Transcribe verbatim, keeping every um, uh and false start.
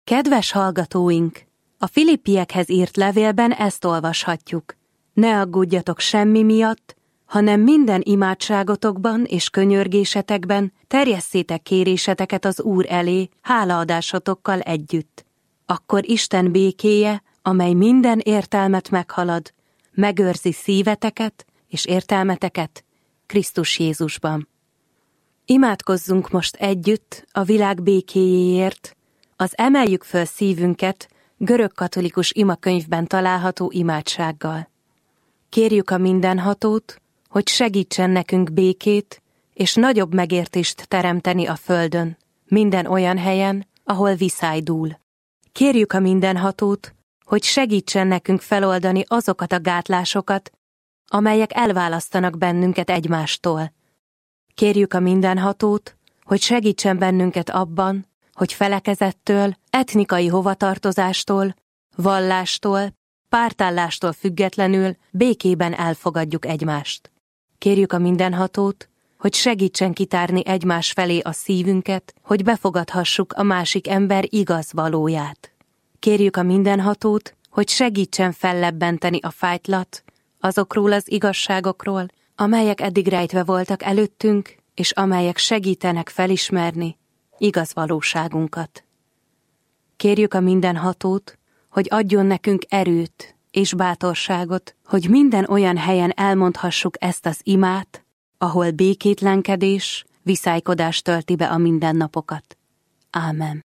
Kedves hallgatóink! A Filippiekhez írt levélben ezt olvashatjuk. Ne aggódjatok semmi miatt, hanem minden imádságotokban és könyörgésetekben terjesszétek kéréseteket az Úr elé, hálaadásotokkal együtt. Akkor Isten békéje, amely minden értelmet meghalad, megőrzi szíveteket és értelmeteket Krisztus Jézusban. Imádkozzunk most együtt a világ békéjéért, az Emeljük föl szívünket görögkatolikus imakönyvben található imádsággal. Kérjük a Mindenhatót, hogy segítsen nekünk békét és nagyobb megértést teremteni a földön, minden olyan helyen, ahol viszály dúl. Kérjük a Mindenhatót, hogy segítsen nekünk feloldani azokat a gátlásokat, amelyek elválasztanak bennünket egymástól. Kérjük a Mindenhatót, hogy segítsen bennünket abban, hogy felekezettől, etnikai hovatartozástól, vallástól, pártállástól függetlenül békében elfogadjuk egymást. Kérjük a Mindenhatót, hogy segítsen kitárni egymás felé a szívünket, hogy befogadhassuk a másik ember igaz valóját. Kérjük a Mindenhatót, hogy segítsen fellebbenteni a fájtlat azokról az igazságokról, amelyek eddig rejtve voltak előttünk, és amelyek segítenek felismerni igaz valóságunkat. Kérjük a Mindenhatót, hogy adjon nekünk erőt és bátorságot, hogy minden olyan helyen elmondhassuk ezt az imát, ahol békétlenkedés, viszálykodás tölti be a mindennapokat. Ámen.